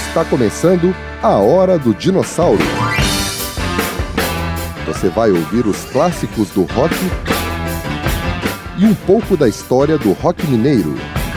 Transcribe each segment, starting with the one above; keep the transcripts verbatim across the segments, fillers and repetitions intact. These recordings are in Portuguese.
Está começando a Hora do Dinossauro. Você vai ouvir os clássicos do rock e um pouco da história do rock mineiro.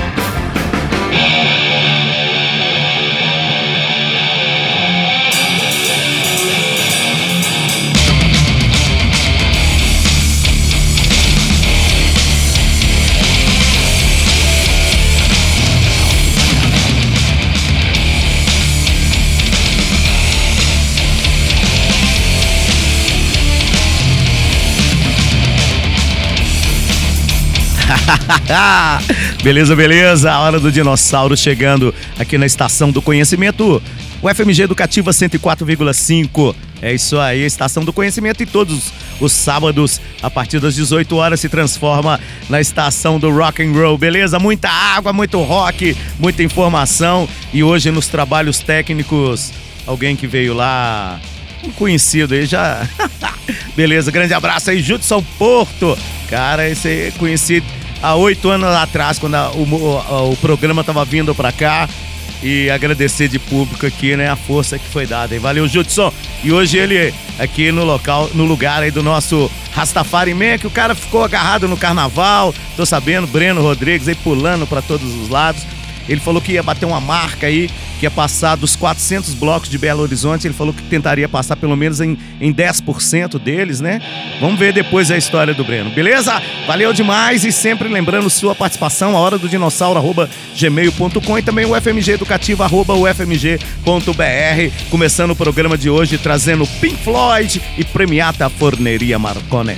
Beleza, beleza, a Hora do Dinossauro chegando aqui na Estação do Conhecimento, o F M G Educativa cento e quatro vírgula cinco. É isso aí, Estação do Conhecimento, e todos os sábados, a partir das dezoito horas, se transforma na Estação do Rock and Roll, beleza? Muita água, muito rock, muita informação, e hoje nos trabalhos técnicos, alguém que veio lá, um conhecido aí já. Beleza, grande abraço aí, Judson Porto. Cara, esse aí é conhecido há oito anos atrás, quando a, o, o, o programa tava vindo pra cá. E agradecer de público aqui, né, a força que foi dada. E valeu, Judson. E hoje ele aqui no local, no lugar aí do nosso Rastafari Man, que o cara ficou agarrado no carnaval. Tô sabendo, Breno Rodrigues aí pulando pra todos os lados. Ele falou que ia bater uma marca aí, que ia passar dos quatrocentos blocos de Belo Horizonte. Ele falou que tentaria passar pelo menos em, em dez por cento deles, né? Vamos ver depois a história do Breno, beleza? Valeu demais, e sempre lembrando sua participação, a hora do dinossauro, arroba gmail ponto com, e também o F M G Educativa, arroba u f m g ponto b r. Começando o programa de hoje trazendo Pink Floyd e Premiata Forneria Marconi.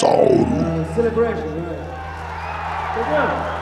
Dinossauro. Celebration, right? Entendeu?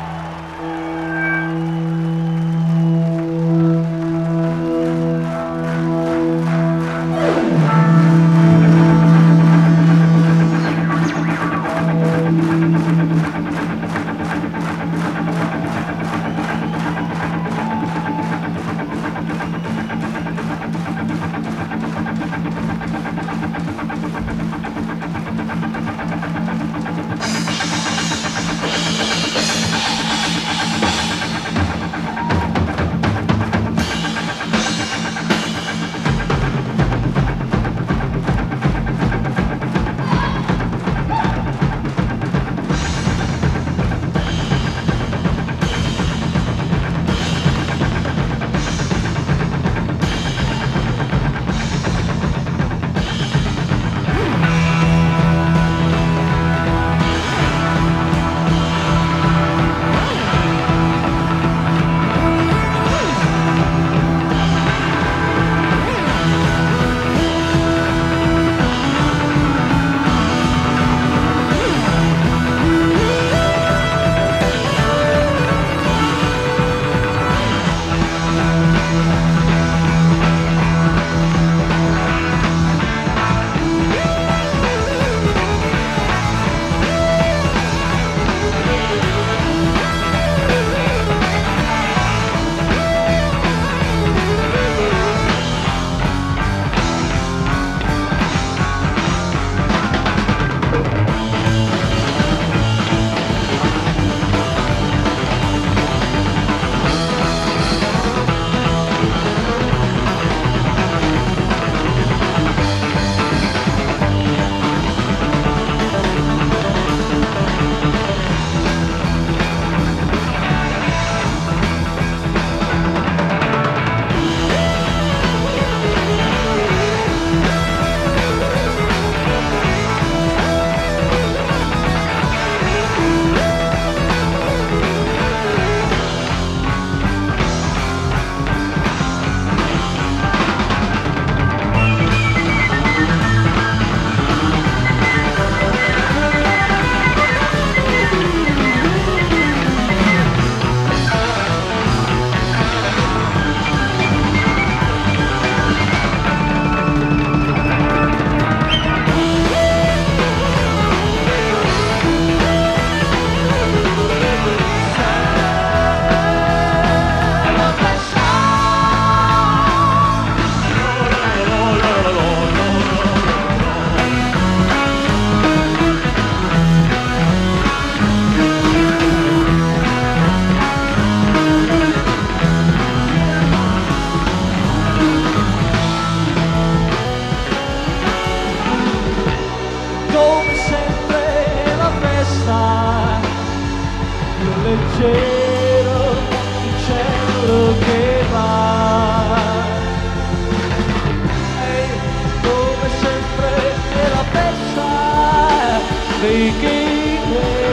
leggero il cielo che va, e come sempre è la festa dei ghini.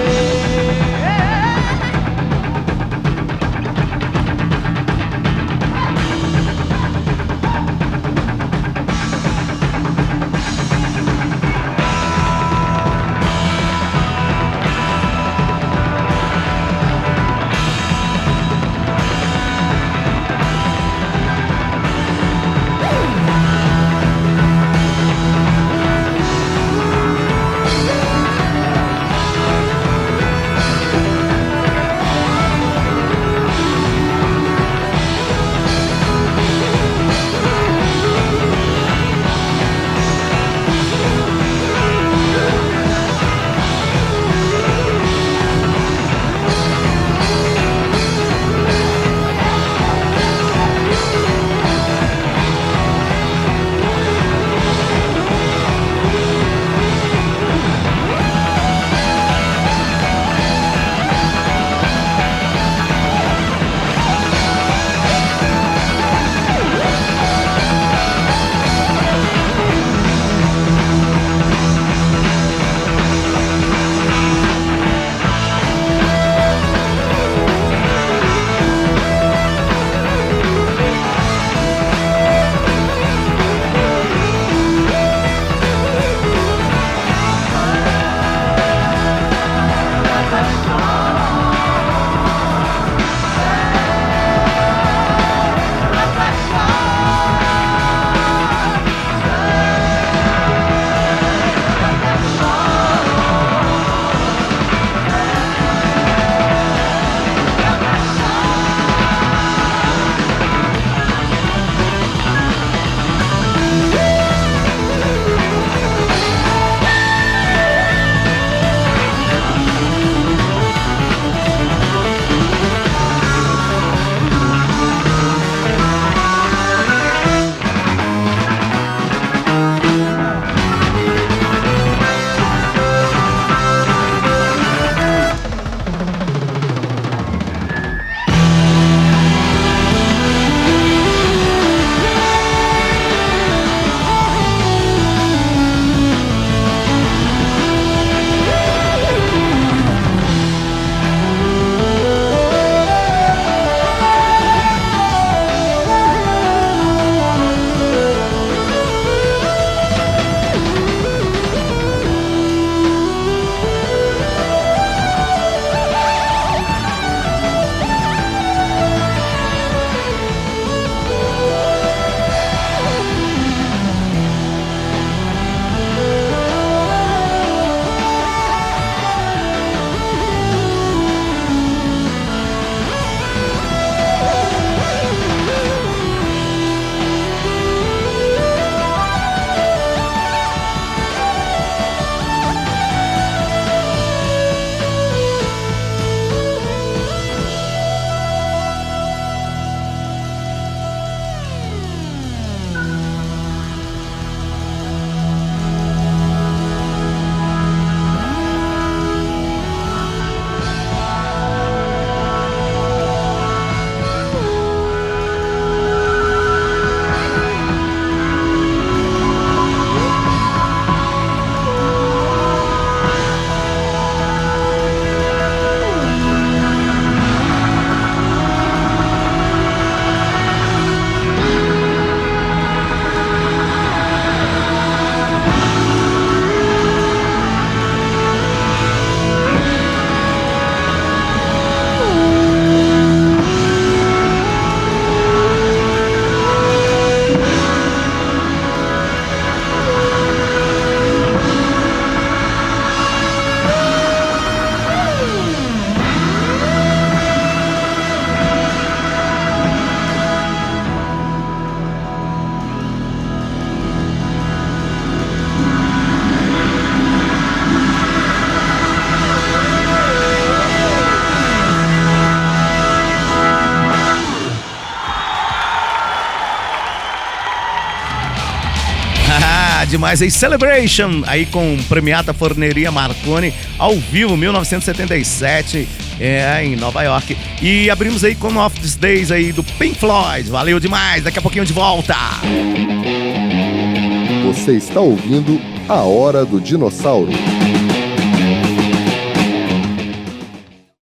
Ah, demais aí, Celebration, aí com Premiata Forneria Marconi, ao vivo, mil novecentos e setenta e sete, é, em Nova York. E abrimos aí com Off These Days aí do Pink Floyd, valeu demais, daqui a pouquinho de volta. Você está ouvindo A Hora do Dinossauro.